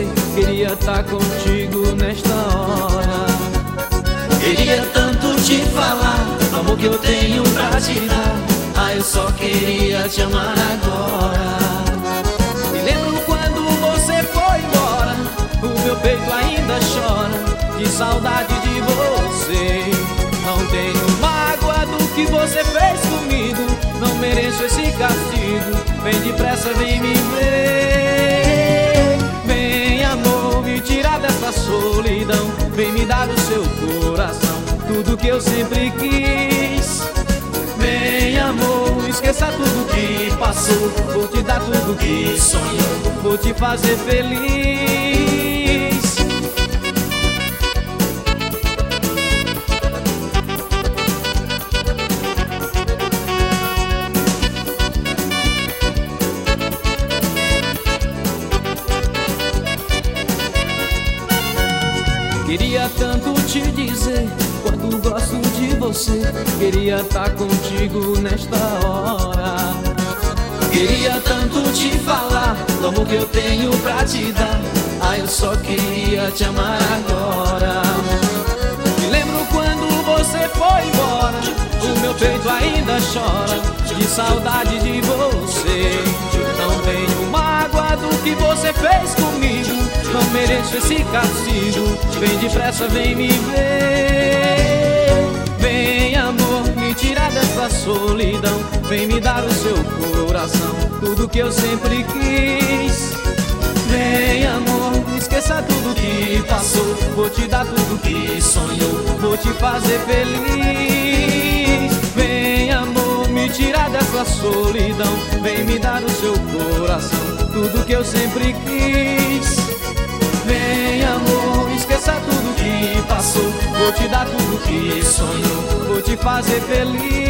queria estar contigo nesta hora. Queria tanto te falar do amor que eu tenho pra te dar. Ah, eu só queria te amar agora. Me lembro quando você foi embora, o meu peito ainda chora de saudade de você. Não tenho mágoa do que você fez comigo, não mereço esse castigo. Vem depressa, vem me ver. Vem, amor, me tirar dessa solidão. Vem me dar do seu coração tudo que eu sempre quis. Vem, amor, esqueça tudo que passou. Vou te dar tudo que sonhou, vou te fazer feliz. Queria tanto te dizer quanto gosto de você. Queria estar contigo nesta hora. Queria tanto te falar do amor que eu tenho pra te dar. Ah, eu só queria te amar agora. Me lembro quando você foi embora, o meu peito ainda chora de saudade de você. Não tenho mágoa do que você fez comigo, não mereço esse castigo. Vem depressa, vem me ver. Vem, amor, me tirar dessa solidão. Vem me dar o seu coração, tudo que eu sempre quis. Vem, amor, esqueça tudo que passou. Vou te dar tudo que sonhou, vou te fazer feliz. Vem, amor, me tirar dessa solidão. Vem me dar o seu coração, tudo que eu sempre quis. Vem, amor, esqueça tudo que passou. Vou te dar tudo que sonhou, vou te fazer feliz.